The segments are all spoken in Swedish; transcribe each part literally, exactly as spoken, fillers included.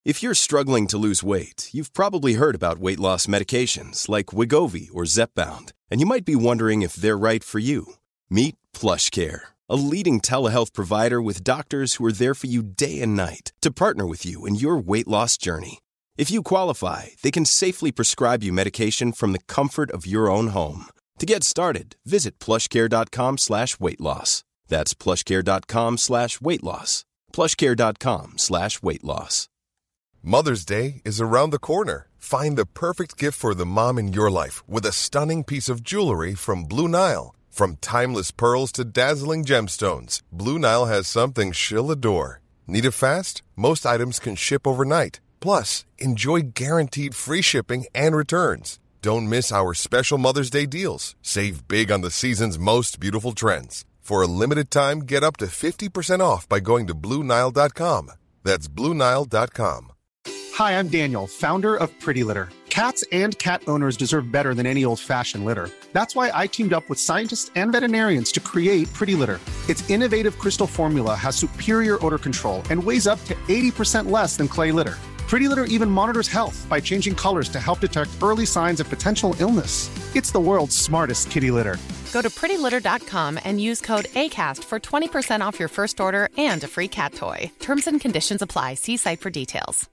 If you're struggling to lose weight, you've probably heard about weight loss medications like Wegovy or Zepbound, and you might be wondering if they're right for you. Meet PlushCare, a leading telehealth provider with doctors who are there for you day and night to partner with you in your weight loss journey. If you qualify, they can safely prescribe you medication from the comfort of your own home. To get started, visit plushcare.com slash weight loss. That's plushcare.com slash weight loss. plushcare.com slash weight loss. Mother's Day is around the corner. Find the perfect gift for the mom in your life with a stunning piece of jewelry from Blue Nile. From timeless pearls to dazzling gemstones, Blue Nile has something she'll adore. Need it fast? Most items can ship overnight. Plus, enjoy guaranteed free shipping and returns. Don't miss our special Mother's Day deals. Save big on the season's most beautiful trends. For a limited time, get up to fifty percent off by going to blue nile dot com. That's blue nile dot com. Hi, I'm Daniel, founder of Pretty Litter. Cats and cat owners deserve better than any old-fashioned litter. That's why I teamed up with scientists and veterinarians to create Pretty Litter. Its innovative crystal formula has superior odor control and weighs up to eighty percent less than clay litter. Pretty Litter even monitors health by changing colors to help detect early signs of potential illness. It's the world's smartest kitty litter. Go to pretty litter dot com and use code ACAST for twenty percent off your first order and a free cat toy. Terms and conditions apply. See site for details.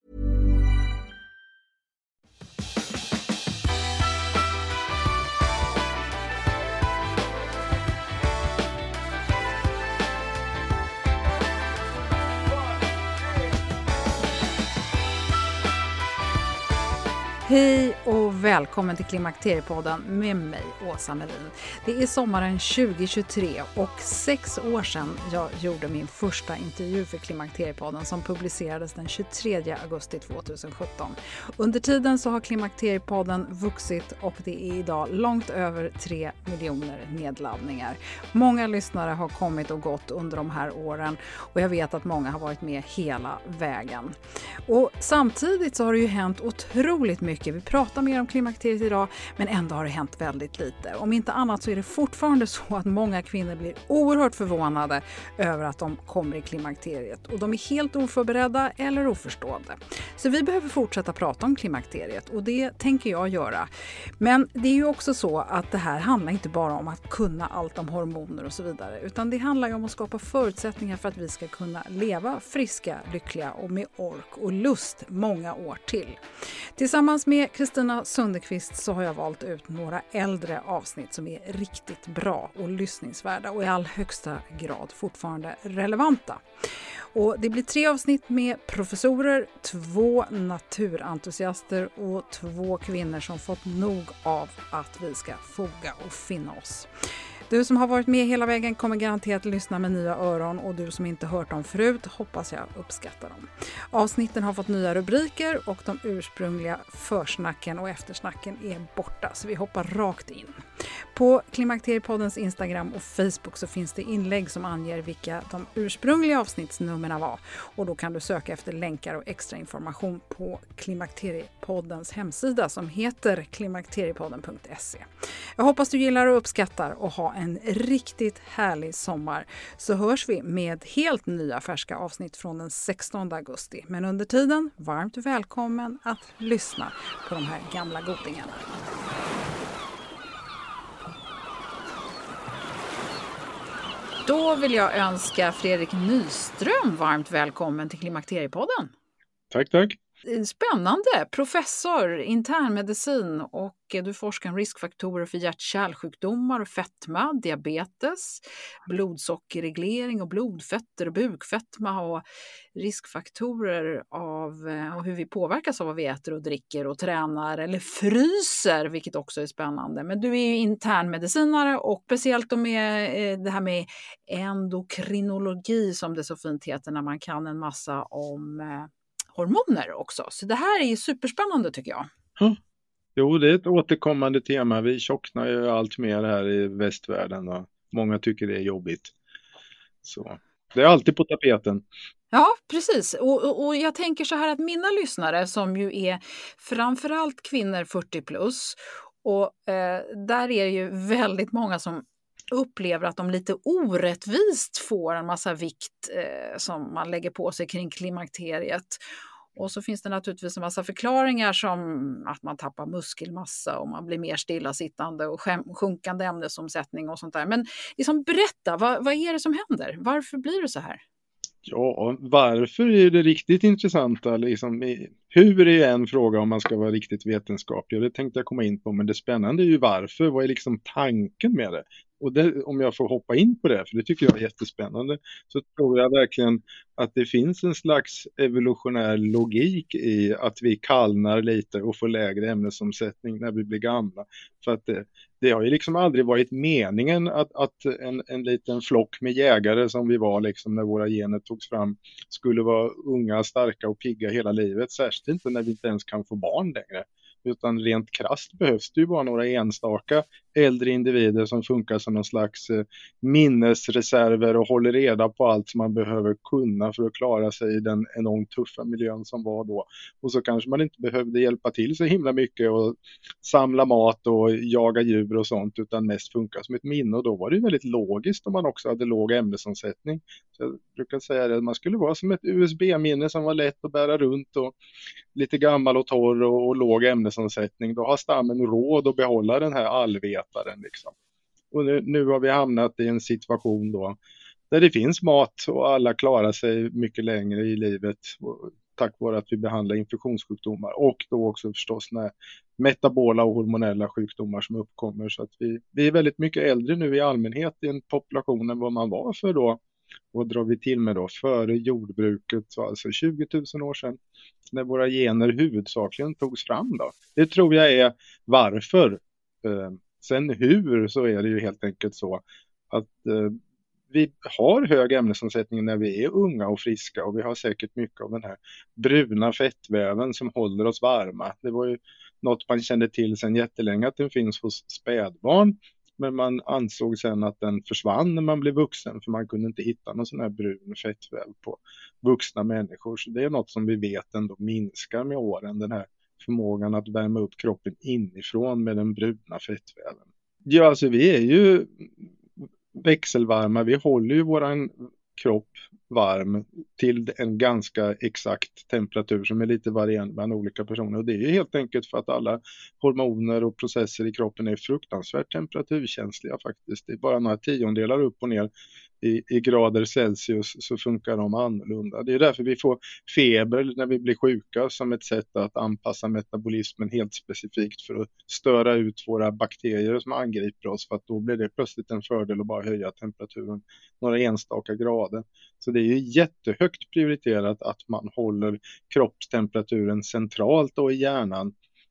Hej och välkommen till Klimakteriepodden med mig, Åsa Melin. Det är sommaren tjugo tjugotre och sex år sedan jag gjorde min första intervju för Klimakteriepodden som publicerades den tjugotredje augusti tjugohundrasjutton. Under tiden så har Klimakteriepodden vuxit och det är idag långt över tre miljoner nedladdningar. Många lyssnare har kommit och gått under de här åren och jag vet att många har varit med hela vägen. Och samtidigt så har det ju hänt otroligt mycket. Vi pratar mer om klimakteriet idag, men ändå har det hänt väldigt lite. Om inte annat så är det fortfarande så att många kvinnor blir oerhört förvånade över att de kommer i klimakteriet. Och de är helt oförberedda eller oförstående. Så vi behöver fortsätta prata om klimakteriet och det tänker jag göra. Men det är ju också så att det här handlar inte bara om att kunna allt om hormoner och så vidare. Utan det handlar ju om att skapa förutsättningar för att vi ska kunna leva friska, lyckliga och med ork och lust många år till. Tillsammans med Kristina Sundekvist så har jag valt ut några äldre avsnitt som är riktigt bra och lyssningsvärda och i all högsta grad fortfarande relevanta. Och det blir tre avsnitt med professorer, två naturentusiaster och två kvinnor som fått nog av att vi ska foga och finna oss. Du som har varit med hela vägen kommer garanterat lyssna med nya öron och du som inte hört dem förut hoppas jag uppskattar dem. Avsnitten har fått nya rubriker och de ursprungliga försnacken och eftersnacken är borta så vi hoppar rakt in. På Klimakteriepoddens Instagram och Facebook så finns det inlägg som anger vilka de ursprungliga avsnittsnummerna var och då kan du söka efter länkar och extra information på Klimakteriepoddens hemsida som heter klimakteriepodden punkt se. Jag hoppas du gillar och uppskattar och ha en riktigt härlig sommar så hörs vi med helt nya färska avsnitt från den sextonde augusti. Men under tiden, varmt välkommen att lyssna på de här gamla godingarna. Då vill jag önska Fredrik Nyström varmt välkommen till Klimakteriepodden. Tack, tack. Spännande. Professor, internmedicin och du forskar om riskfaktorer för hjärt-kärlsjukdomar och fetma, diabetes, blodsockerreglering och blodfetter och bukfetma och riskfaktorer av och hur vi påverkas av vad vi äter och dricker och tränar eller fryser, vilket också är spännande. Men du är ju internmedicinare och speciellt då med det här med endokrinologi som det så fint heter när man kan en massa om hormoner också. Så det här är ju superspännande tycker jag. Ja. Jo, det är ett återkommande tema. Vi tjocknar ju allt mer här i västvärlden och många tycker det är jobbigt. Så det är alltid på tapeten. Ja, precis. Och, och, och jag tänker så här att mina lyssnare som ju är framförallt kvinnor fyrtio plus och eh, där är det ju väldigt många som upplever att de lite orättvist får en massa vikt eh, som man lägger på sig kring klimakteriet. Och så finns det naturligtvis en massa förklaringar som att man tappar muskelmassa och man blir mer stillasittande och skäm- sjunkande ämnesomsättning och sånt där. Men liksom berätta, vad, vad är det som händer? Varför blir det så här? Ja, varför är det riktigt intressanta? Liksom, hur är en fråga om man ska vara riktigt vetenskaplig? Och det tänkte jag komma in på, men det spännande är ju varför. Vad är liksom tanken med det? Och det, om jag får hoppa in på det, för det tycker jag är jättespännande, så tror jag verkligen att det finns en slags evolutionär logik i att vi kallnar lite och får lägre ämnesomsättning när vi blir gamla. För att det, det har ju liksom aldrig varit meningen att, att en, en liten flock med jägare som vi var liksom när våra gener togs fram skulle vara unga, starka och pigga hela livet. Särskilt inte när vi inte ens kan få barn längre. Utan rent krasst behövs det ju bara några enstaka äldre individer som funkar som någon slags minnesreserver och håller reda på allt som man behöver kunna för att klara sig i den enormt tuffa miljön som var då. Och så kanske man inte behövde hjälpa till så himla mycket och samla mat och jaga djur och sånt, utan mest funkar som ett minne. Och då var det ju väldigt logiskt om man också hade låg ämnesomsättning. Så jag brukar säga att man skulle vara som ett U S B-minne som var lätt att bära runt och lite gammal och torr och, och låg ämnesomsättning. Då har stammen råd att behålla den här allvetaren liksom. Och nu, nu har vi hamnat i en situation då där det finns mat och alla klarar sig mycket längre i livet tack vare att vi behandlar infektionssjukdomar och då också förstås när metabola och hormonella sjukdomar som uppkommer. Så att vi, vi är väldigt mycket äldre nu i allmänhet i en population än vad man var för då. Och drar vi till med då före jordbruket, så alltså tjugo tusen år sedan, när våra gener huvudsakligen togs fram då. Det tror jag är varför. Eh, sen hur, så är det ju helt enkelt så att eh, vi har hög ämnesomsättning när vi är unga och friska, och vi har säkert mycket av den här bruna fettväven som håller oss varma. Det var ju något man kände till sedan jättelänge att den finns hos spädbarn. Men man ansåg sen att den försvann när man blev vuxen, för man kunde inte hitta någon sån här brun fettväv på vuxna människor. Så det är något som vi vet ändå minskar med åren, den här förmågan att värma upp kroppen inifrån med den bruna fettväven. Ja, alltså vi är ju växelvarma, vi håller ju våran kropp varm till en ganska exakt temperatur som är lite varierande bland olika personer. Och det är ju helt enkelt för att alla hormoner och processer i kroppen är fruktansvärt temperaturkänsliga faktiskt. Det är bara några tiondelar upp och ner i, i grader Celsius så funkar de annorlunda. Det är därför vi får feber när vi blir sjuka, som ett sätt att anpassa metabolismen helt specifikt för att störa ut våra bakterier som angriper oss, för att då blir det plötsligt en fördel att bara höja temperaturen några enstaka grader. Så det är ju jättehögt prioriterat att man håller kroppstemperaturen centralt och i hjärnan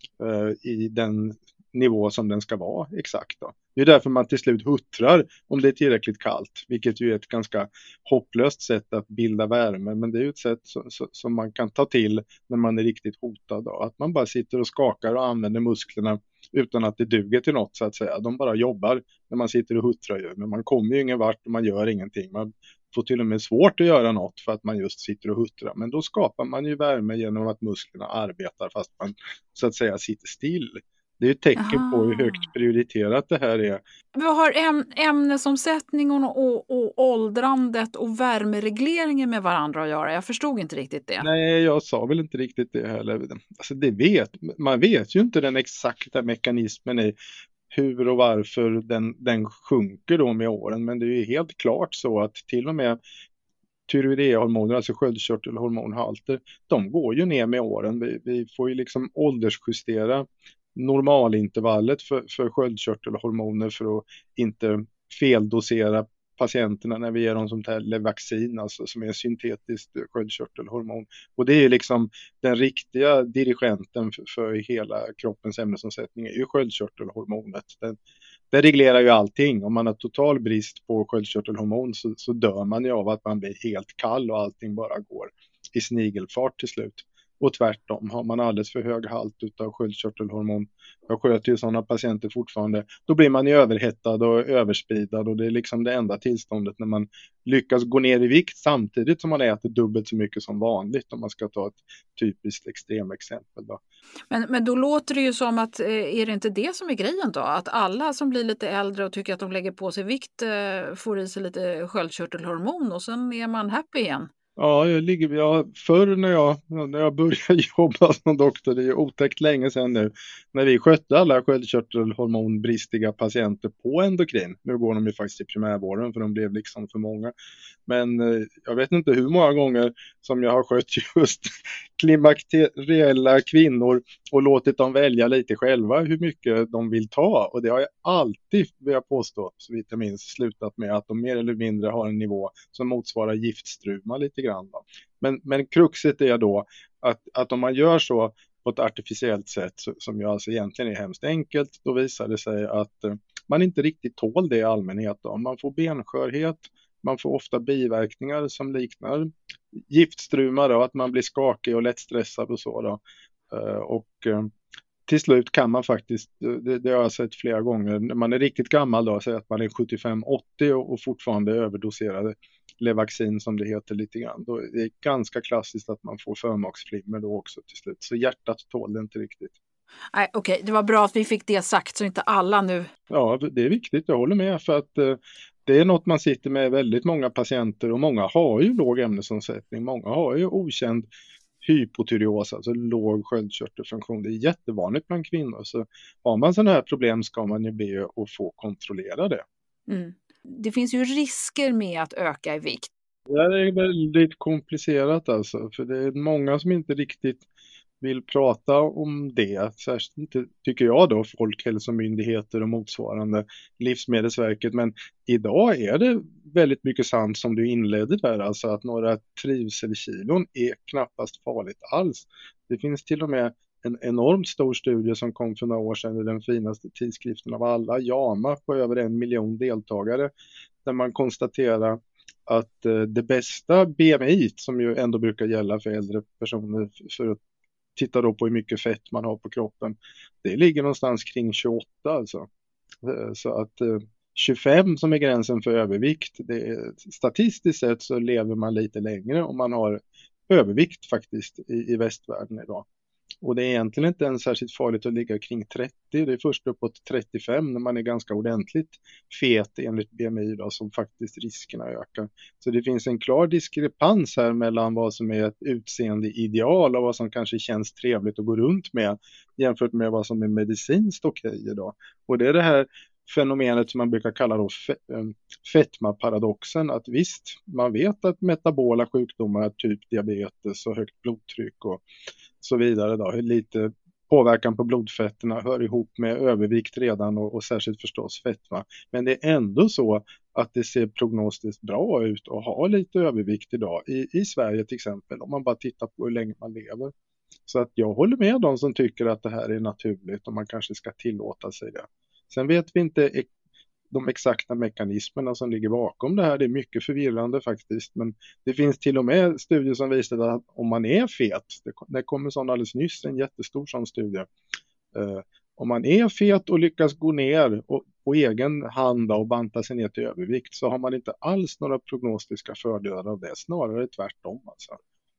eh, i den nivå som den ska vara exakt då. Det är därför man till slut huttrar om det är tillräckligt kallt, vilket ju är ett ganska hopplöst sätt att bilda värme, men det är ju ett sätt som, som man kan ta till när man är riktigt hotad då. Att man bara sitter och skakar och använder musklerna utan att det duger till något så att säga. De bara jobbar när man sitter och huttrar ju, men man kommer ju ingen vart och man gör ingenting. Man får till och med svårt att göra något för att man just sitter och huttrar, men då skapar man ju värme genom att musklerna arbetar fast man så att säga sitter still. Det är ett tecken Aha. på hur högt prioriterat det här är. Vad har äm- ämnesomsättningen och, och, och åldrandet och värmeregleringen med varandra att göra? Jag förstod inte riktigt det. Nej, jag sa väl inte riktigt det heller. Alltså det vet, man vet ju inte den exakta mekanismen i hur och varför den, den sjunker då med åren. Men det är ju helt klart så att till och med tyreoidehormoner, alltså sköldkörtelhormonhalter, de går ju ner med åren. Vi, vi får ju liksom åldersjustera normalintervallet för, för sköldkörtelhormoner för att inte feldosera patienterna när vi ger dem som Levaxin, alltså som är syntetiskt sköldkörtelhormon. Och det är liksom den riktiga dirigenten för, för hela kroppens ämnesomsättning är ju sköldkörtelhormonet. Den, det reglerar ju allting. Om man har total brist på sköldkörtelhormon så, så dör man ju av att man blir helt kall och allting bara går i snigelfart till slut. Och tvärtom, har man alldeles för hög halt av sköldkörtelhormon, jag sköter ju sådana patienter fortfarande, då blir man ju överhettad och överspridad, och det är liksom det enda tillståndet när man lyckas gå ner i vikt samtidigt som man äter dubbelt så mycket som vanligt, om man ska ta ett typiskt extremexempel då. Men, men då låter det ju som att, är det inte det som är grejen då? Att alla som blir lite äldre och tycker att de lägger på sig vikt får i sig lite sköldkörtelhormon och sen är man happy igen? Ja, jag ligger, jag, förr när jag, när jag började jobba som doktor, det är ju otäckt länge sedan nu, när vi skötte alla sköldkörtelhormonbristiga patienter på endokrin. Nu går de ju faktiskt i primärvården för de blev liksom för många. Men eh, jag vet inte hur många gånger som jag har skött just klimakteriella kvinnor och låtit dem välja lite själva hur mycket de vill ta. Och det har jag alltid, vill jag påstå, så vitt jag minns, slutat med att de mer eller mindre har en nivå som motsvarar giftstruma lite grann. Då. Men, men kruxet är då att, att om man gör så på ett artificiellt sätt, som ju alltså egentligen är hemskt enkelt, då visar det sig att eh, man inte riktigt tål det i allmänhet. Då. Man får benskörhet, man får ofta biverkningar som liknar giftstruma, då, att man blir skakig och lättstressad och så. Då. Uh, och uh, till slut kan man faktiskt, det, det har jag sett flera gånger, när man är riktigt gammal då, säger att man är sjuttiofem åttio och, och fortfarande överdoserade Levaxin som det heter lite grann. Då är det ganska klassiskt att man får förmaksflimmer då också till slut. Så hjärtat tål det inte riktigt. Nej, okej, okay. Det var bra att vi fick det sagt så inte alla nu... Ja, det är viktigt, jag håller med, för att uh, det är något man sitter med väldigt många patienter och många har ju låg ämnesomsättning, många har ju okänd hypotyreos, alltså låg sköldkörtelfunktion. Det är jättevanligt bland kvinnor, så har man sådana här problem ska man ju be att få kontrollera det. Mm. Det finns ju risker med att öka i vikt. Det är väldigt komplicerat alltså, för det är många som inte riktigt vill prata om det, särskilt inte tycker jag då Folkhälsomyndigheter och motsvarande Livsmedelsverket, men idag är det väldigt mycket sant som du inledde där, alltså att några trivselkilon är knappast farligt alls. Det finns till och med en enormt stor studie som kom för några år sedan i den finaste tidskriften av alla, JAMA, på över en miljon deltagare, där man konstaterar att det bästa B M I, som ju ändå brukar gälla för äldre personer för att titta då på hur mycket fett man har på kroppen, det ligger någonstans kring tjugoåtta alltså. Så att tjugofem som är gränsen för övervikt, det är, statistiskt sett så lever man lite längre om man har övervikt faktiskt i, i västvärlden idag. Och det är egentligen inte ens särskilt farligt att ligga kring trettio, det är först uppåt trettiofem när man är ganska ordentligt fet enligt B M I då, som faktiskt riskerna ökar. Så det finns en klar diskrepans här mellan vad som är ett utseende ideal och vad som kanske känns trevligt att gå runt med jämfört med vad som är medicinskt okej idag. Och det är det här fenomenet som man brukar kalla då fetmaparadoxen, att visst, man vet att metabola sjukdomar, typ diabetes och högt blodtryck och så vidare då, lite påverkan på blodfetterna hör ihop med övervikt redan och, och särskilt förstås fetma. Men det är ändå så att det ser prognostiskt bra ut att ha lite övervikt idag i, i Sverige till exempel, om man bara tittar på hur länge man lever. Så att jag håller med de som tycker att det här är naturligt och man kanske ska tillåta sig det. Sen vet vi inte de exakta mekanismerna som ligger bakom det här. Det är mycket förvirrande faktiskt. Men det finns till och med studier som visar att om man är fet, det kommer sån alldeles nyss, en jättestor sån studie. Uh, om man är fet och lyckas gå ner och på egen hand och banta sig ner till övervikt, så har man inte alls några prognostiska fördelar av det. Snarare tvärtom alltså.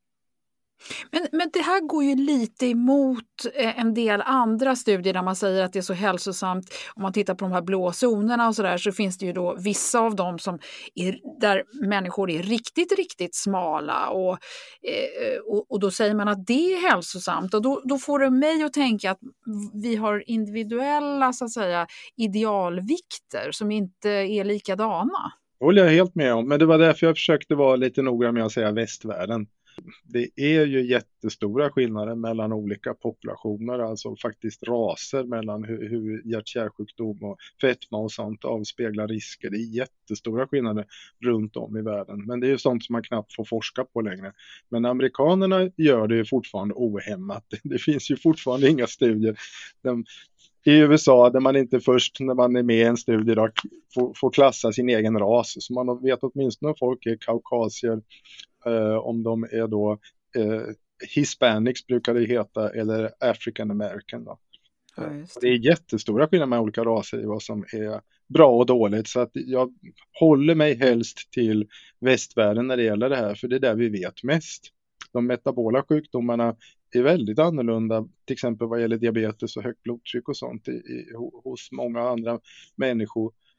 Men, men det här går ju lite emot en del andra studier där man säger att det är så hälsosamt. Om man tittar på de här blå zonerna och så där, så finns det ju då vissa av dem som är, där människor är riktigt, riktigt smala och, och, och då säger man att det är hälsosamt, och då, då får det mig att tänka att vi har individuella så att säga idealvikter som inte är likadana. Det håller jag helt med om, men det var därför jag försökte vara lite noga med att säga västvärlden. Det är ju jättestora skillnader mellan olika populationer, alltså faktiskt raser mellan hur, hur hjärt-kärlsjukdom och fetma och sånt avspeglar risker. Det är jättestora skillnader runt om i världen, men det är ju sånt som man knappt får forska på längre. Men amerikanerna gör det ju fortfarande ohämmat. Det finns ju fortfarande inga studier. De, i U S A där man inte först när man är med i en studie då, får, får klassa sin egen ras. Så man vet åtminstone om folk är kaukasier, eh, om de är då eh, Hispanics brukar det heta, eller African American då. Ja, det. det är jättestora skillnader med olika raser i vad som är bra och dåligt, så att jag håller mig helst till västvärlden när det gäller det här, för det är där vi vet mest. De metabola sjukdomarna är väldigt annorlunda, till exempel vad gäller diabetes och högt blodtryck och sånt i, i, hos många andra människor.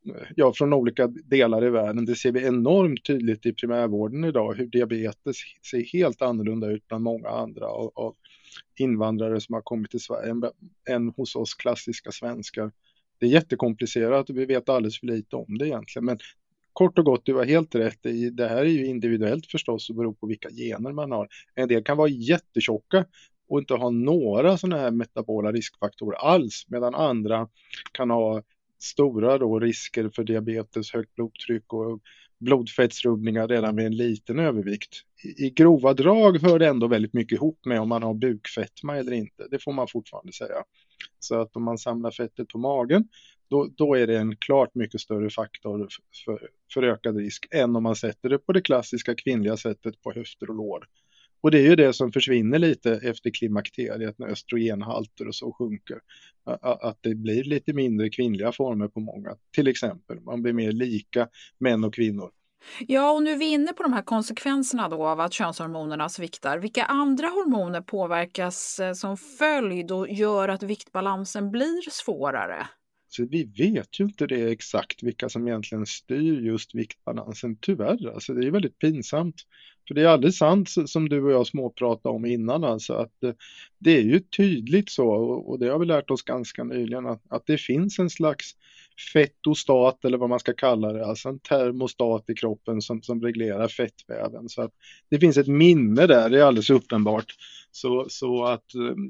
ja, från olika delar i världen. Det ser vi enormt tydligt i primärvården idag, hur diabetes ser helt annorlunda ut bland många andra av, av invandrare som har kommit till Sverige än, än hos oss klassiska svenskar. Det är jättekomplicerat och vi vet alldeles för lite om det egentligen. Men kort och gott, du har helt rätt i, det här är ju individuellt förstås och beror på vilka gener man har. En del kan vara jättetjocka och inte ha några sådana här metabola riskfaktorer alls, medan andra kan ha stora då risker för diabetes, högt blodtryck och blodfettsrubbningar redan vid en liten övervikt. I, I grova drag hör det ändå väldigt mycket ihop med om man har bukfetma eller inte. Det får man fortfarande säga. Så att om man samlar fettet på magen, då, då är det en klart mycket större faktor för, för ökad risk än om man sätter det på det klassiska kvinnliga sättet på höfter och lår. Och det är ju det som försvinner lite efter klimakteriet när östrogenhalter och så sjunker. Att det blir lite mindre kvinnliga former på många. Till exempel, man blir mer lika män och kvinnor. Ja, och nu är vi inne på de här konsekvenserna då av att könshormonerna sviktar. Vilka andra hormoner påverkas som följd och gör att viktbalansen blir svårare? Så vi vet ju inte det exakt vilka som egentligen styr just viktbalansen, tyvärr. Alltså det är väldigt pinsamt. För det är alldeles sant som du och jag småpratade om innan, alltså att det är ju tydligt så, och det har vi lärt oss ganska nyligen, att, att det finns en slags fettostat eller vad man ska kalla det, alltså en termostat i kroppen som, som reglerar fettväven. Så att det finns ett minne där, det är alldeles uppenbart. Så, så att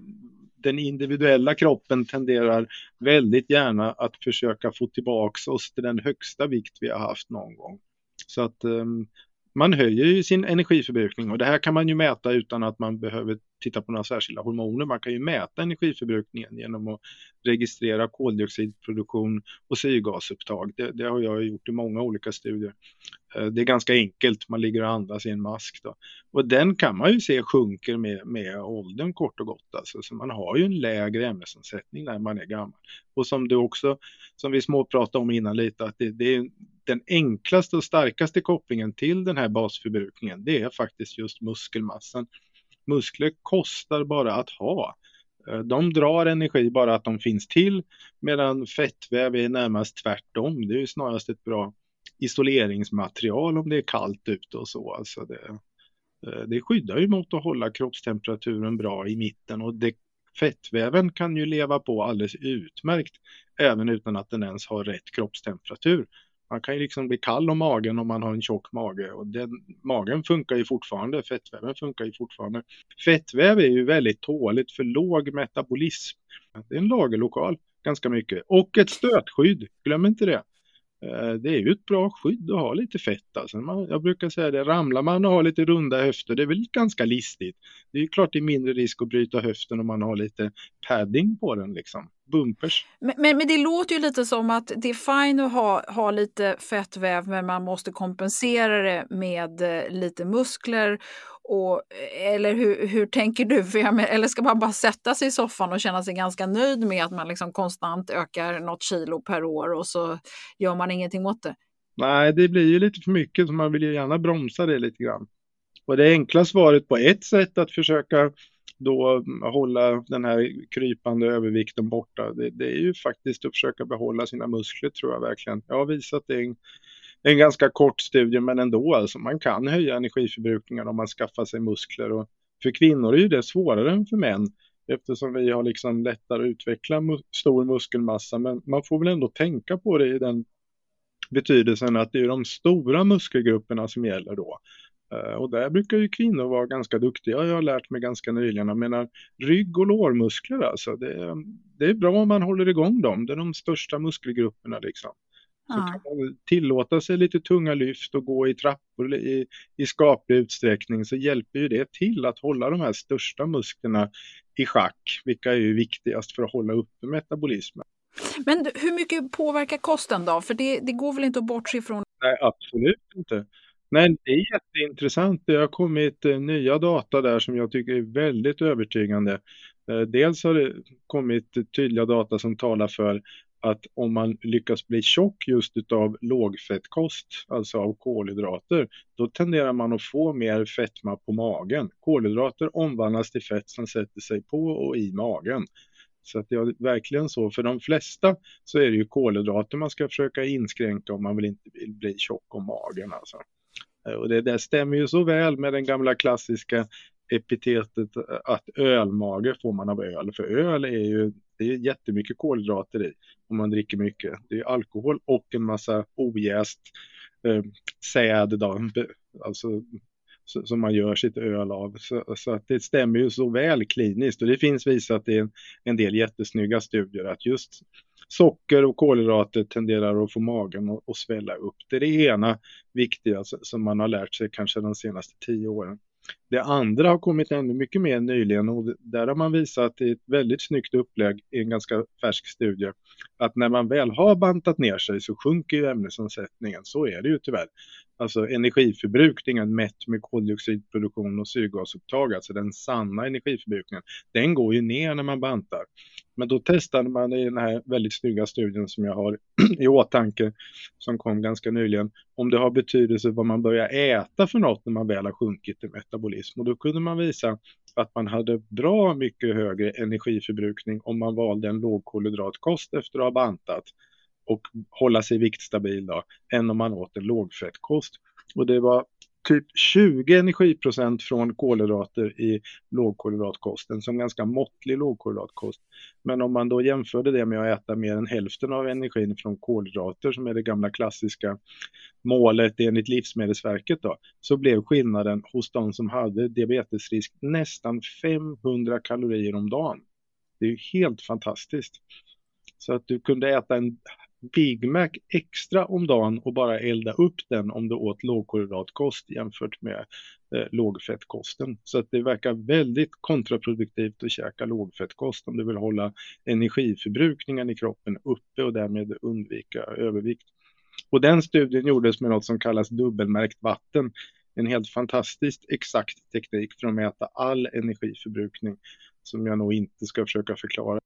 den individuella kroppen tenderar väldigt gärna att försöka få tillbaka oss till den högsta vikt vi har haft någon gång. Så att um, man höjer ju sin energiförbrukning, och det här kan man ju mäta utan att man behöver titta på några särskilda hormoner. Man kan ju mäta energiförbrukningen genom att registrera koldioxidproduktion och syrgasupptag. Det, det har jag gjort i många olika studier. Det är ganska enkelt, man ligger och andas i en mask då. Och den kan man ju se sjunker med, med åldern kort och gott. Alltså. Så man har ju en lägre ämnesomsättning när man är gammal. Och som du också, som vi småpratade om innan lite, att det, det är den enklaste och starkaste kopplingen till den här basförbrukningen, det är faktiskt just muskelmassan. Muskler kostar bara att ha. De drar energi bara att de finns till, medan fettväv är närmast tvärtom. Det är ju snarast ett bra isoleringsmaterial om det är kallt ute och så. Alltså det, det skyddar ju mot att hålla kroppstemperaturen bra i mitten, och det, fettväven kan ju leva på alldeles utmärkt även utan att den ens har rätt kroppstemperatur. Man kan ju liksom bli kall om magen om man har en tjock mage, och den, magen funkar ju fortfarande, fettväven funkar ju fortfarande. Fettväv är ju väldigt tåligt för låg metabolism. Det är en lagerlokal ganska mycket, och ett stötskydd, glöm inte det. Det är ju ett bra skydd att ha lite fett. Alltså man, jag brukar säga det, ramlar man och har lite runda höfter, det är väl ganska listigt. Det är ju klart det är mindre risk att bryta höften om man har lite padding på den liksom. Bumpers. Men, men, men det låter ju lite som att det är fint att ha, ha lite fettväv, men man måste kompensera det med eh, lite muskler. Och, eller hur, hur tänker du? För jag, eller ska man bara sätta sig i soffan och känna sig ganska nöjd med att man liksom konstant ökar något kilo per år och så gör man ingenting åt det? Nej, det blir ju lite för mycket, så man vill ju gärna bromsa det lite grann. Och det enkla svaret på ett sätt att försöka då hålla den här krypande övervikten borta, det, det är ju faktiskt att försöka behålla sina muskler, tror jag verkligen. Jag har visat det en, en ganska kort studie, men ändå, alltså man kan höja energiförbrukningen om man skaffar sig muskler, och för kvinnor är ju det svårare än för män eftersom vi har liksom lättare att utveckla mu- stor muskelmassa, men man får väl ändå tänka på det i den betydelsen att det är de stora muskelgrupperna som gäller då. Uh, och där brukar ju kvinnor vara ganska duktiga. Jag har lärt mig ganska nyligen. Jag menar, rygg- och lårmuskler alltså. Det, det är bra om man håller igång dem. Det är de största muskelgrupperna liksom. Så Ja. kan man tillåta sig lite tunga lyft och gå i trappor i, i skaplig utsträckning, så hjälper ju det till att hålla de här största musklerna i schack. Vilka är ju viktigast för att hålla uppe metabolismen. Men hur mycket påverkar kosten då? För det, det går väl inte att bortse ifrån? Nej, absolut inte. Nej, det är jätteintressant. Det har kommit eh, nya data där som jag tycker är väldigt övertygande. Eh, dels har det kommit tydliga data som talar för att om man lyckas bli tjock just utav lågfettkost, alltså av kolhydrater, då tenderar man att få mer fetma på magen. Kolhydrater omvandlas till fett som sätter sig på och i magen. Så att det är verkligen så. För de flesta så är det ju kolhydrater man ska försöka inskränka om man vill inte vill bli tjock om magen. Alltså. Och det där stämmer ju så väl med den gamla klassiska epitetet att ölmage får man av öl. För öl är ju det är jättemycket kolhydrater i om man dricker mycket. Det är alkohol och en massa ojäst eh, säd då, alltså som man gör sitt öl av. Så, så att det stämmer ju så väl kliniskt. Och det finns visat i en, en del jättesnygga studier att just socker och kolhydrater tenderar att få magen att, att svälla upp. Det är det ena viktiga som man har lärt sig kanske de senaste tio åren. Det andra har kommit ännu mycket mer nyligen och där har man visat i ett väldigt snyggt upplägg i en ganska färsk studie att när man väl har bantat ner sig så sjunker ju ämnesomsättningen. Så är det ju tyvärr. Alltså energiförbrukningen mätt med koldioxidproduktion och syrgasupptag, alltså den sanna energiförbrukningen, den går ju ner när man bantar. Men då testade man i den här väldigt snygga studien som jag har i åtanke som kom ganska nyligen om det har betydelse vad man börjar äta för något när man väl har sjunkit i metabolism. Och då kunde man visa att man hade bra mycket högre energiförbrukning om man valde en lågkolhydratkost efter att ha bantat och hålla sig viktstabil då, än om man åt en lågfettkost. Och det var typ tjugo energiprocent från kolhydrater i lågkolhydratkosten som ganska måttlig lågkolhydratkost. Men om man då jämförde det med att äta mer än hälften av energin från kolhydrater som är det gamla klassiska målet enligt Livsmedelsverket då, så blev skillnaden hos de som hade diabetesrisk nästan femhundra kalorier om dagen. Det är ju helt fantastiskt. Så att du kunde äta en Big Mac extra om dagen och bara elda upp den om du åt lågkolhydratkost jämfört med eh, lågfettkosten. Så att det verkar väldigt kontraproduktivt att käka lågfettkost om du vill hålla energiförbrukningen i kroppen uppe och därmed undvika övervikt. Och den studien gjordes med något som kallas dubbelmärkt vatten. En helt fantastiskt exakt teknik för att mäta all energiförbrukning som jag nog inte ska försöka förklara.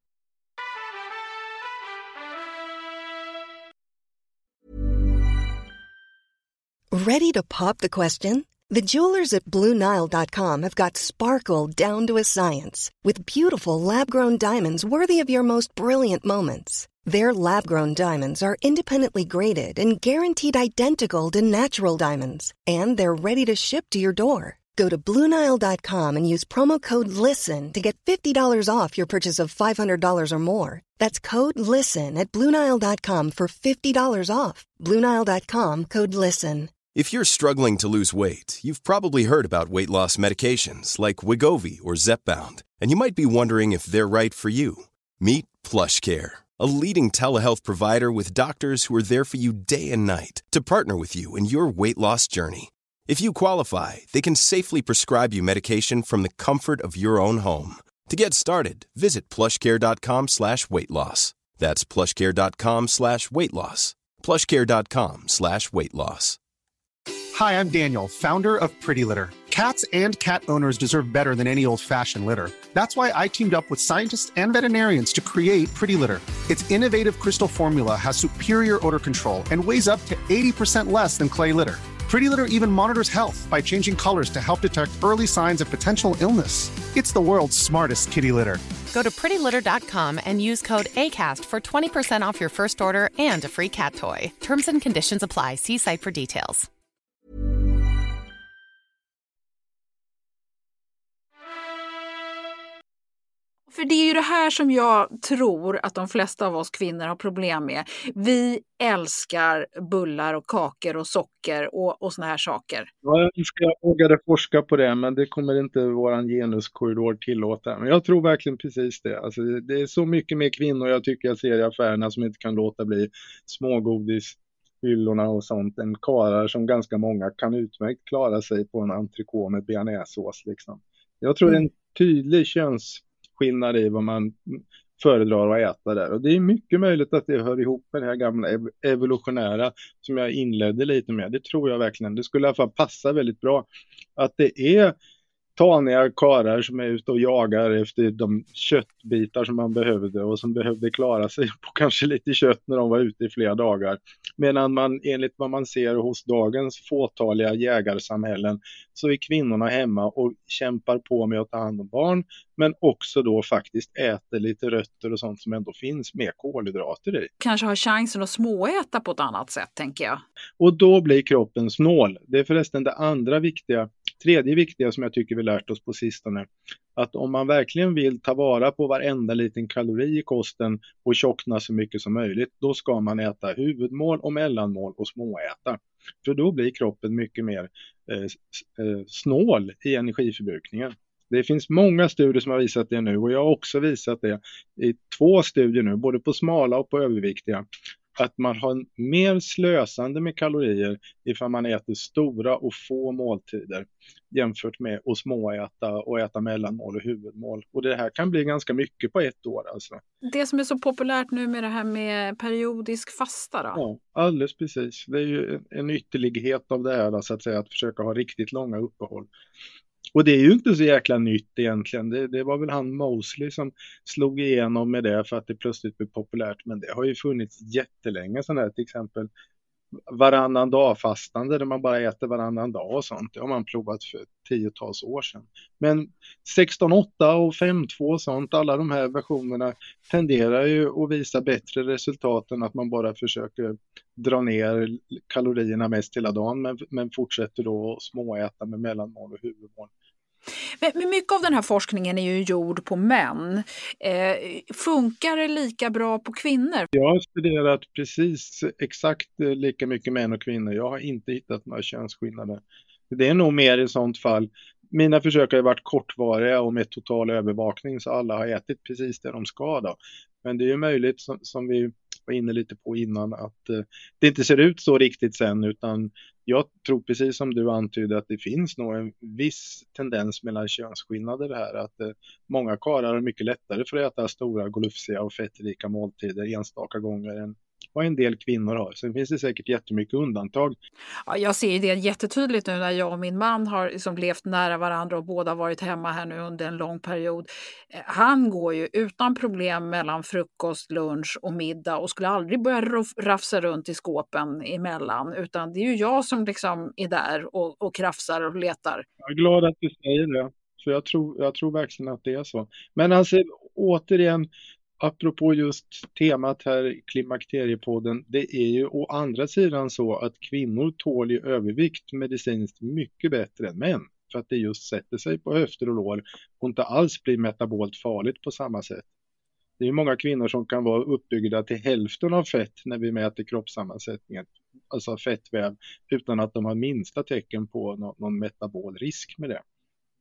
Ready to pop the question? The jewelers at Blue Nile dot com have got sparkle down to a science with beautiful lab-grown diamonds worthy of your most brilliant moments. Their lab-grown diamonds are independently graded and guaranteed identical to natural diamonds, and they're ready to ship to your door. Go to Blue Nile dot com and use promo code LISTEN to get fifty dollars off your purchase of five hundred dollars or more. That's code LISTEN at Blue Nile dot com for fifty dollars off. Blue Nile dot com, code LISTEN. If you're struggling to lose weight, you've probably heard about weight loss medications like Wegovy or Zepbound, and you might be wondering if they're right for you. Meet PlushCare, a leading telehealth provider with doctors who are there for you day and night to partner with you in your weight loss journey. If you qualify, they can safely prescribe you medication from the comfort of your own home. To get started, visit plushcare.com slash weight loss. That's plushcare.com slash weight loss. plushcare.com slash weight loss. Hi, I'm Daniel, founder of Pretty Litter. Cats and cat owners deserve better than any old-fashioned litter. That's why I teamed up with scientists and veterinarians to create Pretty Litter. Its innovative crystal formula has superior odor control and weighs up to eighty percent less than clay litter. Pretty Litter even monitors health by changing colors to help detect early signs of potential illness. It's the world's smartest kitty litter. Go to pretty litter dot com and use code ACAST for twenty percent off your first order and a free cat toy. Terms and conditions apply. See site for details. För det är ju det här som jag tror att de flesta av oss kvinnor har problem med. Vi älskar bullar och kakor och socker och, och såna här saker. Ja, jag önskar jag vågade forska på det, men det kommer inte våran genuskorridor tillåta. Men jag tror verkligen precis det. Alltså, det är så mycket mer kvinnor jag tycker jag ser i affärerna som inte kan låta bli smågodis, hyllorna och sånt. En karar som ganska många kan utmärkt klara sig på en entrecote med bearnaisesås liksom. Jag tror mm. det är en tydlig könsskillnad i vad man föredrar att äta där. Och det är mycket möjligt att det hör ihop med det här gamla ev- evolutionära som jag inledde lite med. Det tror jag verkligen. Det skulle i alla fall passa väldigt bra. Att det är taniga karlar som är ute och jagar efter de köttbitar som man behövde och som behövde klara sig på kanske lite kött när de var ute i flera dagar. Medan man enligt vad man ser hos dagens fåtaliga jägarsamhällen så är kvinnorna hemma och kämpar på med att ta hand om barn, men också då faktiskt äter lite rötter och sånt som ändå finns med kolhydrater i. Kanske har chansen att småäta på ett annat sätt, tänker jag. Och då blir kroppen snål. Det är förresten det andra viktiga, tredje viktiga som jag tycker vi lärt oss på sistone. Att om man verkligen vill ta vara på varenda liten kalori i kosten och tjockna så mycket som möjligt, då ska man äta huvudmål och mellanmål och småäta. För då blir kroppen mycket mer eh, snål i energiförbrukningen. Det finns många studier som har visat det nu och jag har också visat det i två studier nu, både på smala och på överviktiga. Att man har mer slösande med kalorier ifall man äter stora och få måltider jämfört med att småäta och äta mellanmål och huvudmål. Och det här kan bli ganska mycket på ett år alltså. Det som är så populärt nu med det här med periodisk fasta då? Ja, alldeles precis. Det är ju en ytterlighet av det här så att säga, att försöka ha riktigt långa uppehåll. Och det är ju inte så jäkla nytt egentligen. Det, det var väl han Mosley som slog igenom med det för att det plötsligt blev populärt. Men det har ju funnits jättelänge sådana här, till exempel varannan dag fastande där man bara äter varannan dag och sånt. Det har man provat för tiotals år sedan. Men sexton åtta och fem två och sånt, alla de här versionerna tenderar ju att visa bättre resultat än att man bara försöker dra ner kalorierna mest hela dagen men, men fortsätter då att småäta med mellanmål och huvudmål. Men, men mycket av den här forskningen är ju gjord på män. Eh, funkar det lika bra på kvinnor? Jag har studerat precis exakt lika mycket män och kvinnor. Jag har inte hittat några könsskillnader. Det är nog mer i sånt fall. Mina försök har varit kortvariga och med total övervakning så alla har ätit precis det de ska då. Men det är ju möjligt som, som vi var inne lite på innan att eh, det inte ser ut så riktigt sen utan jag tror precis som du antydde att det finns nog en viss tendens mellan könsskillnader här att eh, många karlar är mycket lättare för att äta stora glufsiga och fettrika måltider enstaka gånger än vad en del kvinnor har. Sen finns det säkert jättemycket undantag. Ja, jag ser det jättetydligt nu när jag och min man har liksom levt nära varandra och båda varit hemma här nu under en lång period. Han går ju utan problem mellan frukost, lunch och middag och skulle aldrig börja rafsa runt i skåpen emellan utan det är ju jag som liksom är där och, och krafsar och letar. Jag är glad att du säger det. Så jag tror, jag tror verkligen att det är så. Men alltså återigen apropå just temat här i Klimakteriepodden, det är ju å andra sidan så att kvinnor tål ju övervikt medicinskt mycket bättre än män. För att det just sätter sig på höfter och lår och inte alls blir metabolt farligt på samma sätt. Det är många kvinnor som kan vara uppbyggda till hälften av fett när vi mäter kroppssammansättningen. Alltså fettväv utan att de har minsta tecken på någon, någon metabol risk med det.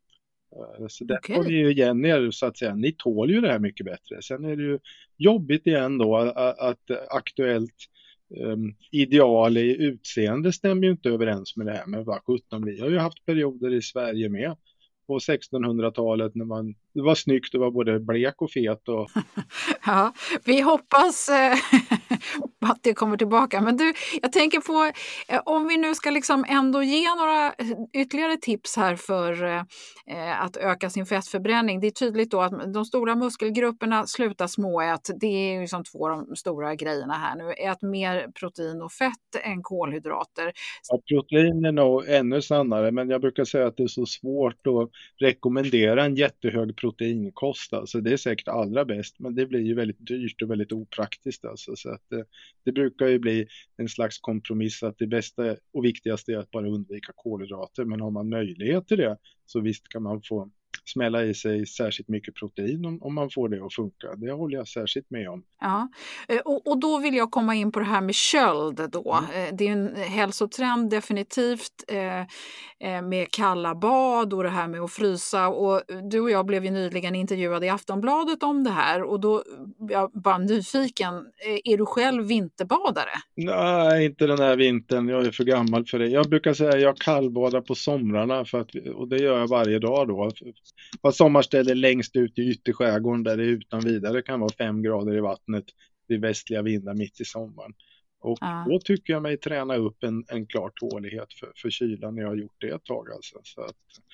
Så där okay. får vi ju igen er så att säga, ni tål ju det här mycket bättre. Sen är det ju jobbigt igen då att, att aktuellt um, ideal i utseende stämmer ju inte överens med det här med vad sjutton. Vi har ju haft perioder i Sverige med på sextonhundratalet när man, det var snyggt och var både blek och fet. Och... ja, vi hoppas eh, att det kommer tillbaka. Men du, jag tänker på, eh, om vi nu ska liksom ändå ge några ytterligare tips här för eh, att öka sin fettförbränning. Det är tydligt då att de stora muskelgrupperna slutar småät. Det är ju liksom två av de stora grejerna här nu. Ät mer protein och fett än kolhydrater. Ja, protein är nog ännu sannare, men jag brukar säga att det är så svårt att rekommendera en jättehög proteinkost. Alltså det är säkert allra bäst, men det blir ju väldigt dyrt och väldigt opraktiskt. Alltså. Så att det, det brukar ju bli en slags kompromiss att det bästa och viktigaste är att bara undvika kolhydrater. Men har man möjlighet till det så visst kan man få smälla i sig särskilt mycket protein om, om man får det att funka. Det håller jag särskilt med om. Ja, och, och då vill jag komma in på det här med köld då. Mm. Det är en hälsotrend definitivt eh, med kalla bad och det här med att frysa. Och du och jag blev ju nyligen intervjuade i Aftonbladet om det här och då jag var nyfiken. Är du själv vinterbadare? Nej, inte den här vintern. Jag är för gammal för det. Jag brukar säga att jag kallbadar på somrarna för att, och det gör jag varje dag då. Har sommarställe längst ut i ytterskärgården där det utan vidare kan vara fem grader i vattnet vid västliga vindar mitt i sommaren. Och ah. då tycker jag mig träna upp en, en klar tålighet för, för kylan när jag har gjort det ett tag. Alltså. Så att,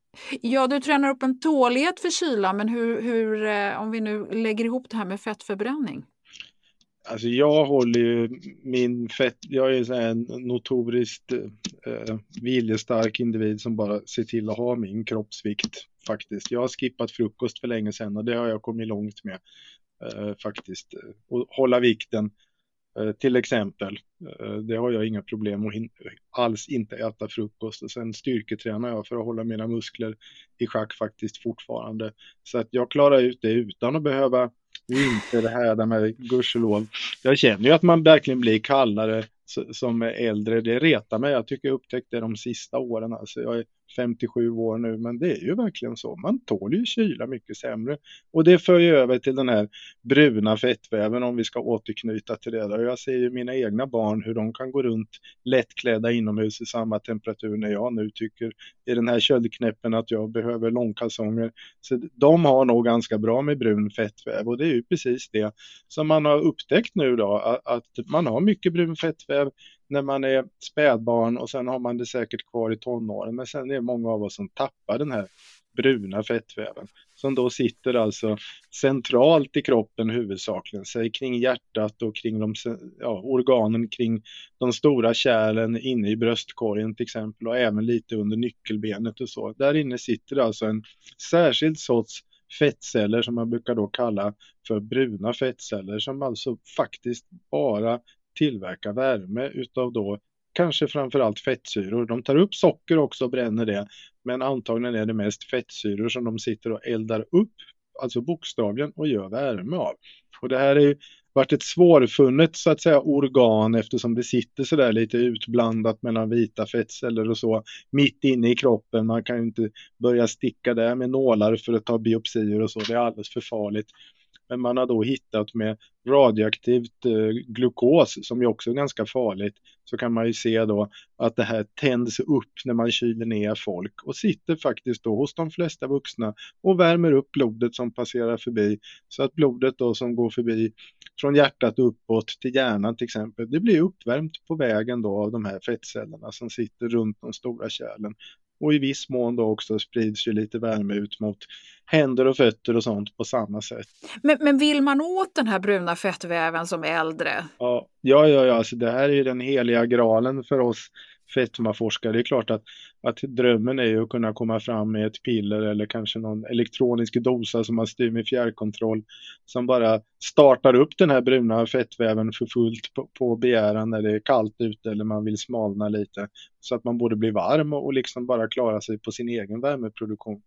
Ja, du tränar upp en tålighet för kyla, men hur, hur eh, om vi nu lägger ihop det här med fettförbränning? Alltså jag håller ju min fett, jag är så här en notoriskt eh, viljestark individ som bara ser till att ha min kroppsvikt faktiskt. Jag har skippat frukost för länge sedan och det har jag kommit långt med eh, faktiskt. Och hålla vikten eh, till exempel, eh, det har jag inga problem att hin- alls inte äta frukost. Och sen styrketränar jag för att hålla mina muskler i schack faktiskt fortfarande. Så att jag klarar ut det utan att behöva inte det här där med gudskelov. Jag känner ju att man verkligen blir kallare som är äldre. Det retar mig. Jag tycker jag upptäckte det de sista åren. Alltså jag är femtiosju år nu, men det är ju verkligen så. Man tål ju kyla mycket sämre. Och det för ju över till den här bruna fettväven om vi ska återknyta till det där. Jag ser ju mina egna barn hur de kan gå runt lättklädda inomhus i samma temperatur när jag nu tycker i den här köldknäppen att jag behöver långkalsonger. Så de har nog ganska bra med brun fettväv och det är ju precis det som man har upptäckt nu då, att man har mycket brun fettväv när man är spädbarn och sen har man det säkert kvar i tonåren, men sen är det många av oss som tappar den här bruna fettväven som då sitter alltså centralt i kroppen huvudsakligen, säg kring hjärtat och kring de ja, organen kring de stora kärlen inne i bröstkorgen till exempel och även lite under nyckelbenet och så. Där inne sitter alltså en särskild sorts fettceller som man brukar då kalla för bruna fettceller som alltså faktiskt bara tillverkar värme utav då kanske framförallt fettsyror. De tar upp socker också och bränner det, men antagligen är det mest fettsyror som de sitter och eldar upp, alltså bokstavligen, och gör värme av. Och det här är ju varit ett svårfunnet så att säga organ eftersom det sitter så där lite utblandat mellan vita fettceller och så mitt inne i kroppen. Man kan ju inte börja sticka där med nålar för att ta biopsier och så, det är alldeles för farligt. Men man har då hittat med radioaktivt eh, glukos som ju också är ganska farligt, så kan man ju se då att det här tänds upp när man kyler ner folk och sitter faktiskt då hos de flesta vuxna och värmer upp blodet som passerar förbi, så att blodet då som går förbi från hjärtat uppåt till hjärnan till exempel, det blir uppvärmt på vägen då av de här fettcellerna som sitter runt de stora kärlen. Och i viss mån då också sprids ju lite värme ut mot händer och fötter och sånt på samma sätt. Men, men vill man åt den här bruna fettväven som äldre? Ja, ja, ja, ja. Alltså det här är ju den heliga graalen för oss fetmaforskare. Det är klart att, att drömmen är ju att kunna komma fram med ett piller eller kanske någon elektronisk dosa som man styr med fjärrkontroll som bara startar upp den här bruna fettväven för fullt på, på begäran när det är kallt ute eller man vill smalna lite, så att man både blir varm och liksom bara klara sig på sin egen värmeproduktion.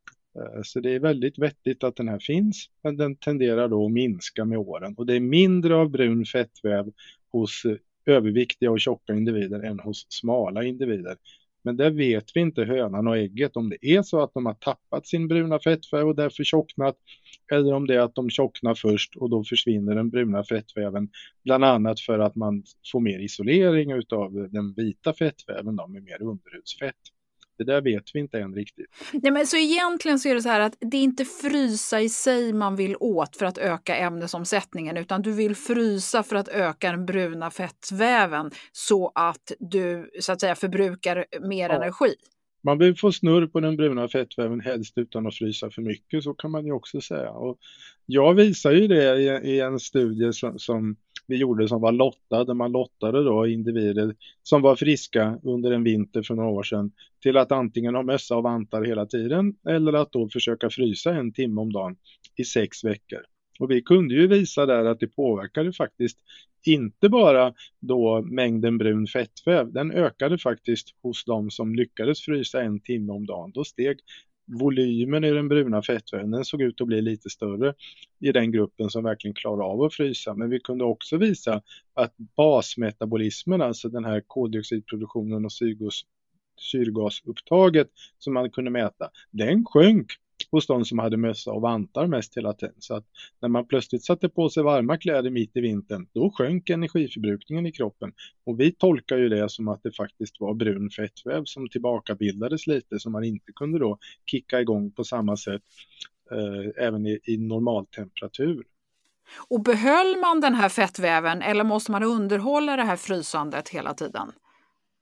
Så det är väldigt vettigt att den här finns, men den tenderar då att minska med åren. Och det är mindre av brun fettväv hos överviktiga och tjocka individer än hos smala individer. Men där vet vi inte hönan och ägget om det är så att de har tappat sin bruna fettväv och därför tjocknat, eller om det är att de tjocknar först och då försvinner den bruna fettväven, bland annat för att man får mer isolering utav den vita fettväven då, med mer underhudsfett. Det där vet vi inte än riktigt. Nej, men så egentligen så är det så här att det är inte frysa i sig man vill åt för att öka ämnesomsättningen, utan du vill frysa för att öka den bruna fettväven så att du så att säga förbrukar mer ja. energi. Man vill få snurr på den bruna fettväven helst utan att frysa för mycket, så kan man ju också säga. Och jag visar ju det i, i en studie som, som vi gjorde som var lottad, där man lottade då individer som var friska under en vinter för några år sedan till att antingen ha mössa och vantar hela tiden eller att då försöka frysa en timme om dagen i sex veckor. Och vi kunde ju visa där att det påverkade faktiskt inte bara då mängden brun fettväv, den ökade faktiskt hos de som lyckades frysa en timme om dagen. Då steg volymen i den bruna fettväven, den såg ut att bli lite större i den gruppen som verkligen klarar av att frysa. Men vi kunde också visa att basmetabolismen, alltså den här koldioxidproduktionen och syrgas, syrgasupptaget som man kunde mäta, den sjönk hos de som hade mössa och vantar mest hela tiden. Så att när man plötsligt satte på sig varma kläder mitt i vintern, då sjönk energiförbrukningen i kroppen. Och vi tolkar ju det som att det faktiskt var brun fettväv som tillbakabildades lite, som man inte kunde då kicka igång på samma sätt eh, även i, i normal temperatur. Och behöll man den här fettväven eller måste man underhålla det här frysandet hela tiden?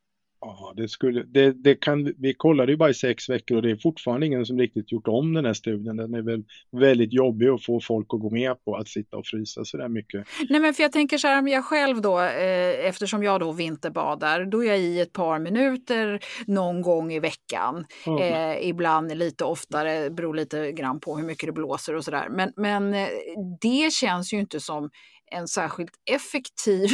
Ja, det skulle, det, det kan, vi kollade ju bara i sex veckor och det är fortfarande ingen som riktigt gjort om den här studien. Den är väl väldigt jobbig att få folk att gå med på att sitta och frysa så där mycket. Nej, men för jag tänker så här, om jag själv då, eh, eftersom jag då vinterbadar, då är jag i ett par minuter någon gång i veckan. Ja. Eh, ibland lite oftare, beror lite grann på hur mycket det blåser och sådär. Men, men eh, det känns ju inte som en särskilt effektiv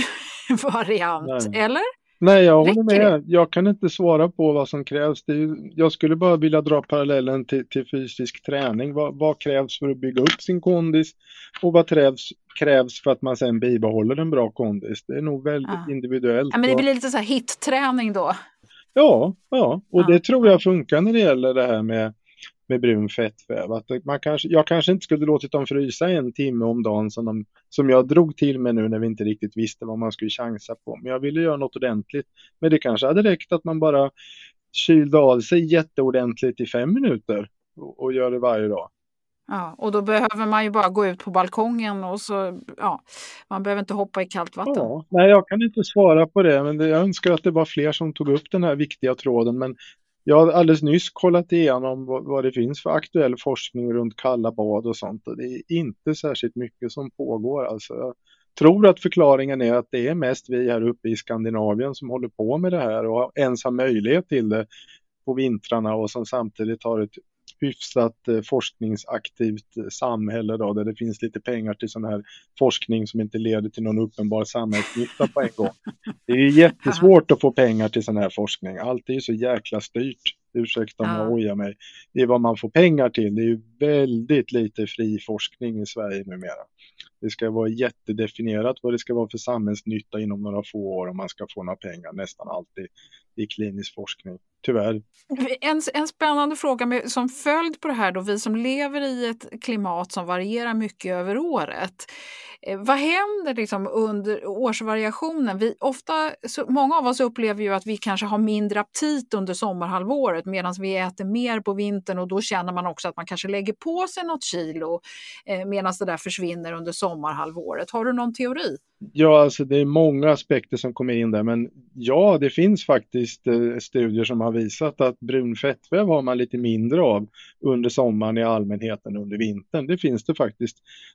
variant, Nej. eller? Nej, jag Räcker håller med. Jag kan inte svara på vad som krävs. Det är, ju- jag skulle bara vilja dra parallellen till, till fysisk träning. Vad, vad krävs för att bygga upp sin kondis och vad krävs, krävs för att man sen bibehåller en bra kondis? Det är nog väldigt Ja. individuellt. Ja, men det Och- blir lite så här hit-träning då. Ja, ja, och Ja. det tror jag funkar när det gäller det här med, med brun fettväv. Att man kanske, jag kanske inte skulle låtit dem frysa en timme om dagen som, de, som jag drog till med nu när vi inte riktigt visste vad man skulle chansa på. Men jag ville göra något ordentligt. Men det kanske hade räckt att man bara kylde av sig jätteordentligt i fem minuter och, och gör det varje dag. Ja, och då behöver man ju bara gå ut på balkongen och så, ja, man behöver inte hoppa i kallt vatten. Ja, nej, jag kan inte svara på det, men det, jag önskar att det var fler som tog upp den här viktiga tråden. Men jag har alldeles nyss kollat igenom vad, vad det finns för aktuell forskning runt kalla bad och sånt. Och det är inte särskilt mycket som pågår. Alltså, jag tror att förklaringen är att det är mest vi här uppe i Skandinavien som håller på med det här och ens har möjlighet till det på vintrarna och som samtidigt har ett hyfsat eh, forskningsaktivt eh, samhälle då, där det finns lite pengar till sån här forskning som inte leder till någon uppenbar samhällsnytta på en gång. Det är ju jättesvårt att få pengar till sån här forskning. Allt är ju så jäkla styrt. Ursäkta om Ja. jag ojar mig. Det är vad man får pengar till. Det är ju väldigt lite fri forskning i Sverige numera. Det ska vara jättedefinierat vad det ska vara för samhällsnytta inom några få år om man ska få några pengar. Nästan alltid i klinisk forskning. Tyvärr. En, en spännande fråga med, som följd på det här då, vi som lever i ett klimat som varierar mycket över året. Eh, vad händer liksom under årsvariationen? Vi, ofta, så, många av oss upplever ju att vi kanske har mindre aptit under sommarhalvåret medan vi äter mer på vintern och då känner man också att man kanske lägger på sig något kilo eh, medan det där försvinner under sommarhalvåret. Har du någon teori? Ja, alltså det är många aspekter som kommer in där, men ja, det finns faktiskt eh, studier som har visat att brun fettväv har man lite mindre av under sommaren i allmänhet än under vintern. Det finns det faktiskt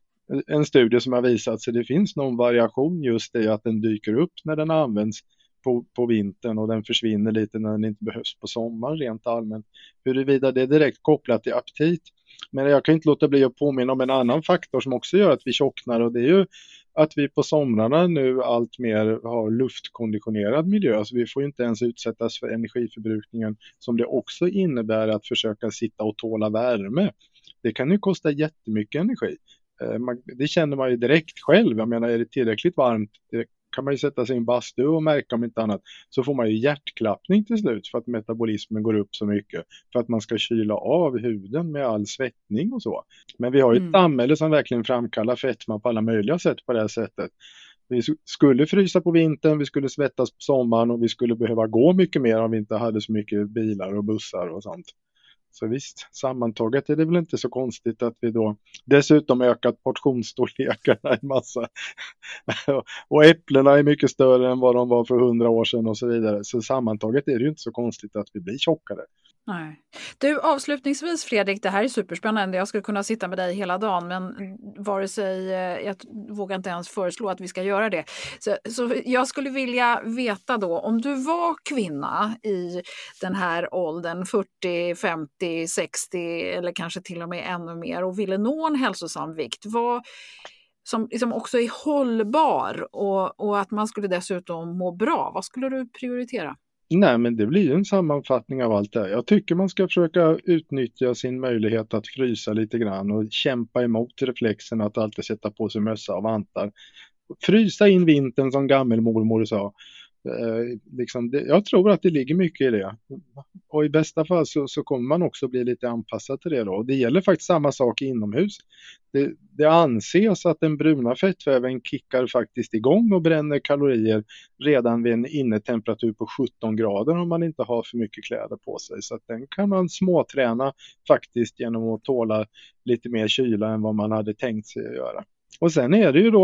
en studie som har visat, så det finns någon variation just i att den dyker upp när den används på, på vintern och den försvinner lite när den inte behövs på sommaren rent allmänt. Huruvida det är direkt kopplat till aptit. Men jag kan inte låta bli att påminna om en annan faktor som också gör att vi tjocknar, och det är ju att vi på somrarna nu allt mer har luftkonditionerad miljö, så vi får inte ens utsättas för energiförbrukningen som det också innebär att försöka sitta och tåla värme. Det kan ju kosta jättemycket energi. Det känner man ju direkt själv. Jag menar, är det tillräckligt varmt, det kan man ju sätta sig i en bastu och märka om inte annat, så får man ju hjärtklappning till slut för att metabolismen går upp så mycket, för att man ska kyla av huden med all svettning och så. Men vi har ju ett mm. samhälle som verkligen framkallar fetma på alla möjliga sätt på det här sättet. Vi skulle frysa på vintern, vi skulle svettas på sommaren och vi skulle behöva gå mycket mer om vi inte hade så mycket bilar och bussar och sånt. Så visst, sammantaget är det väl inte så konstigt att vi då dessutom ökat portionsstorlekarna en massa. Och äpplena är mycket större än vad de var för hundra år sedan och så vidare. Så sammantaget är det ju inte så konstigt att vi blir tjockare. Nej. Du, avslutningsvis Fredrik, det här är superspännande. Jag skulle kunna sitta med dig hela dagen, men vare sig, jag vågar inte ens föreslå att vi ska göra det. Så, så jag skulle vilja veta då, om du var kvinna i den här åldern, fyrtio, femtio, sextio eller kanske till och med ännu mer, och ville nå en hälsosam vikt, vad som liksom också är hållbar och, och att man skulle dessutom må bra, vad skulle du prioritera? Nej, men det blir ju en sammanfattning av allt det här. Jag tycker man ska försöka utnyttja sin möjlighet att frysa lite grann och kämpa emot reflexen att alltid sätta på sig mössa och vantar. Frysa in vintern som gammelmormor sa. Eh, liksom det, jag tror att det ligger mycket i det. Och i bästa fall så, så kommer man också bli lite anpassad till det då. Och det gäller faktiskt samma sak inomhus. Det, det anses att den bruna fettväven kickar faktiskt igång och bränner kalorier redan vid en innetemperatur på sjutton grader om man inte har för mycket kläder på sig. Så att den kan man småträna faktiskt genom att tåla lite mer kyla än vad man hade tänkt sig att göra. Och sen är det ju då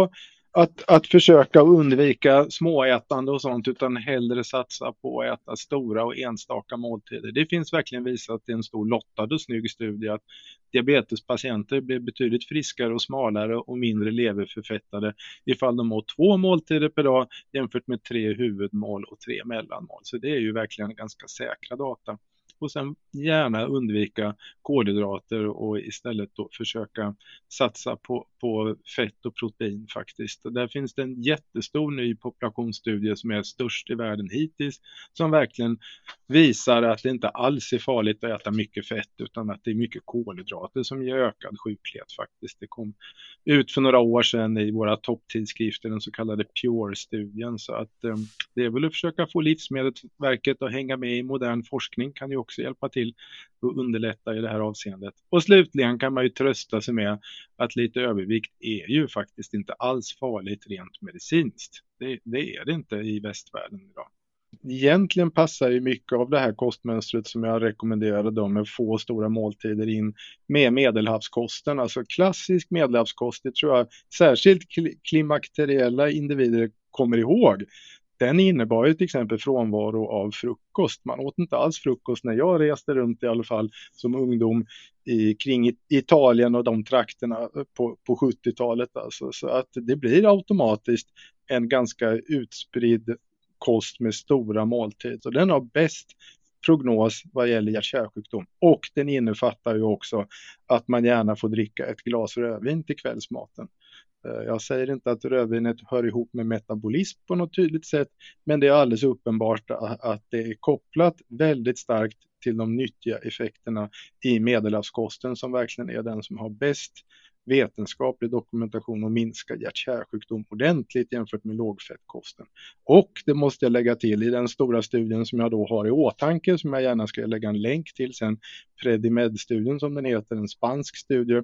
att, att försöka undvika småätande och sånt, utan hellre satsa på att äta stora och enstaka måltider. Det finns verkligen visat i en stor lottad och snygg studie att diabetespatienter blir betydligt friskare och smalare och mindre leverförfettade ifall de åt två måltider per dag jämfört med tre huvudmål och tre mellanmål. Så det är ju verkligen ganska säkra data. Och sen gärna undvika kolhydrater och istället då försöka satsa på, på fett och protein faktiskt. Där finns det en jättestor ny populationsstudie som är störst i världen hittills, som verkligen visar att det inte alls är farligt att äta mycket fett, utan att det är mycket kolhydrater som ger ökad sjuklighet faktiskt. Det kom ut för några år sedan i våra topptidskrifter, den så kallade Pure-studien. Så att eh, det är väl att försöka få Livsmedelsverket att hänga med i modern forskning, kan ju också hjälpa till att underlätta i det här avseendet. Och slutligen kan man ju trösta sig med att lite övervikt är ju faktiskt inte alls farligt rent medicinskt. Det, det är det inte i västvärlden idag. Egentligen passar ju mycket av det här kostmönstret som jag rekommenderade då, med få stora måltider in med medelhavskosten. Alltså klassisk medelhavskost, det tror jag särskilt klimakteriella individer kommer ihåg. Den innebar ju till exempel frånvaro av frukost. Man åt inte alls frukost när jag reste runt i alla fall som ungdom i, kring Italien och de trakterna på, på sjuttiotalet. Alltså. Så att det blir automatiskt en ganska utspridd kost med stora måltider. Och den har bäst prognos vad gäller hjärt-kärlsjukdom. Och den innefattar ju också att man gärna får dricka ett glas rödvin till kvällsmaten. Jag säger inte att rödvinet hör ihop med metabolism på något tydligt sätt, men det är alldeles uppenbart att det är kopplat väldigt starkt till de nyttiga effekterna i medelhavskosten, som verkligen är den som har bäst vetenskaplig dokumentation och minska hjärt-kärlsjukdom ordentligt jämfört med lågfettkosten. Och det måste jag lägga till i den stora studien som jag då har i åtanke, som jag gärna ska lägga en länk till sen, Predimed-studien som den heter, en spansk studie,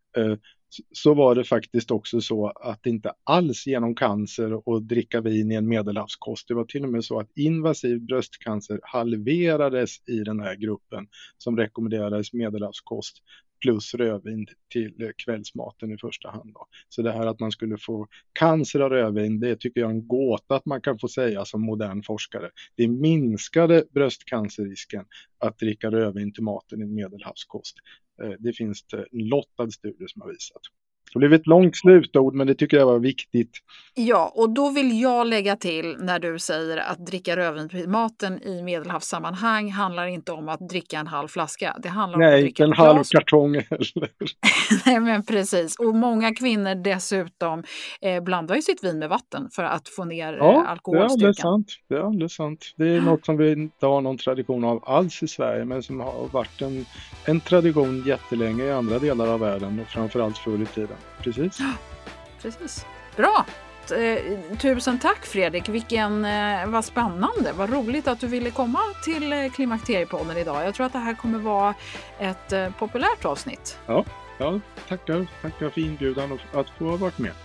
så var det faktiskt också så att det inte alls genom cancer och dricka vin i en medelhavskost. Det var till och med så att invasiv bröstcancer halverades i den här gruppen som rekommenderades medelhavskost plus rödvin till kvällsmaten i första hand då. Så det här att man skulle få cancer av rödvin, det tycker jag är en gåta att man kan få säga som modern forskare. Det minskade bröstcancerrisken att dricka rödvin till maten i en medelhavskost. Det finns en lottad studie som har visat. Det blev ett långt slutord, men det tycker jag var viktigt. Ja, och då vill jag lägga till när du säger att dricka rödvin till maten i medelhavssammanhang handlar inte om att dricka en halv flaska. Det handlar Nej, om att dricka en en halv glas. kartong heller. Nej, men precis. Och många kvinnor dessutom eh, blandar ju sitt vin med vatten för att få ner ja, eh, alkoholstyrkan. Ja, det är sant. Det är alldeles sant. Det är ja. något som vi inte har någon tradition av alls i Sverige, men som har varit en, en tradition jättelänge i andra delar av världen och framförallt förr i tiden. Precis. Ja, precis. Bra. Tusen tack Fredrik, vilken, vad spännande, vad roligt att du ville komma till Klimakteriepodden idag. Jag tror att det här kommer vara ett populärt avsnitt. Ja, ja tackar, tackar för inbjudan och att få ha varit med.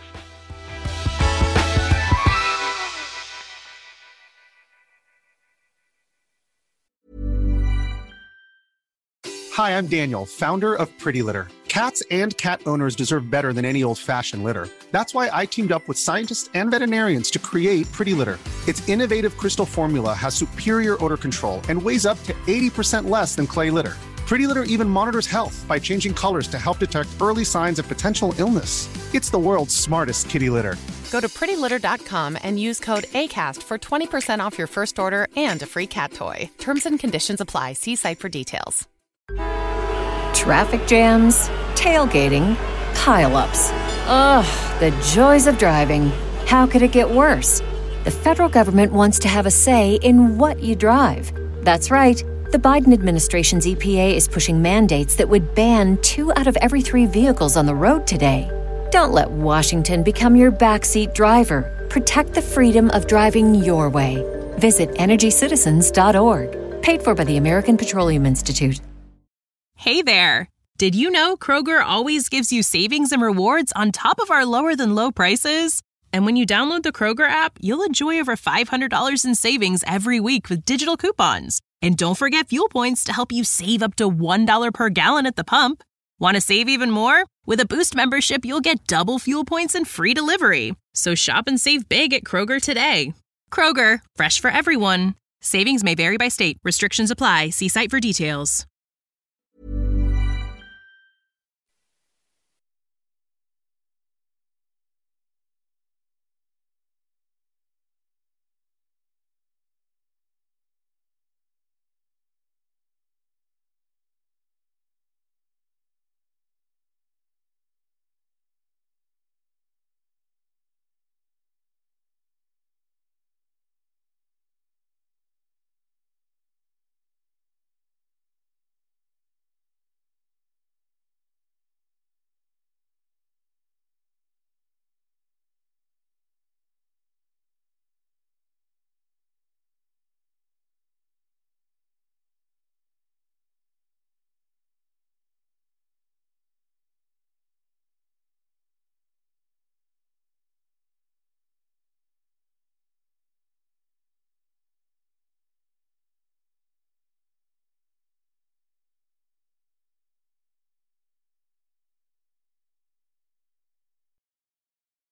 Hi, I'm Daniel, founder of Pretty Litter. Cats and cat owners deserve better than any old-fashioned litter. That's why I teamed up with scientists and veterinarians to create Pretty Litter. Its innovative crystal formula has superior odor control and weighs up to eighty percent less than clay litter. Pretty Litter even monitors health by changing colors to help detect early signs of potential illness. It's the world's smartest kitty litter. Go to pretty litter dot com and use code ACAST for twenty percent off your first order and a free cat toy. Terms and conditions apply. See site for details. Traffic jams, tailgating, pile-ups. Ugh, the joys of driving. How could it get worse? The federal government wants to have a say in what you drive. That's right. The Biden administration's E P A is pushing mandates that would ban two out of every three vehicles on the road today. Don't let Washington become your backseat driver. Protect the freedom of driving your way. Visit energy citizens dot org. Paid for by the American Petroleum Institute. Hey there! Did you know Kroger always gives you savings and rewards on top of our lower-than-low prices? And when you download the Kroger app, you'll enjoy over five hundred dollars in savings every week with digital coupons. And don't forget fuel points to help you save up to one dollar per gallon at the pump. Want to save even more? With a Boost membership, you'll get double fuel points and free delivery. So shop and save big at Kroger today. Kroger, fresh for everyone. Savings may vary by state. Restrictions apply. See site for details.